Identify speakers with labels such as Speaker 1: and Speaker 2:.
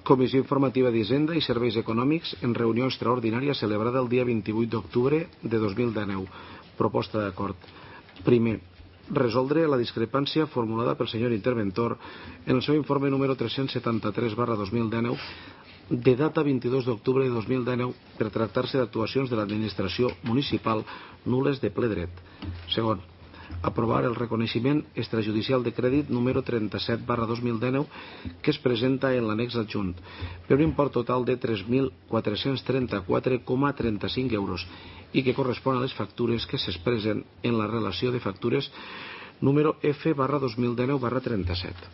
Speaker 1: Comissió Informativa d'Hisenda i Serveis Econòmics en reunió extraordinària celebrada el dia 28 d'octubre de 2019. Proposta d'acord. Primer, resoldre la discrepància formulada pel senyor interventor en el seu informe número 373/2019 de data 22 d'octubre de 2019 per tractar-se d'actuacions de l'administració municipal nules de ple dret. Segon, aprovar el reconeixement extrajudicial de crèdit número 37/2019 que es presenta en l'annex adjunt per un import total de 3.434,35 euros i que correspon a les factures que s'expressen en la relació de factures número F/2019/37.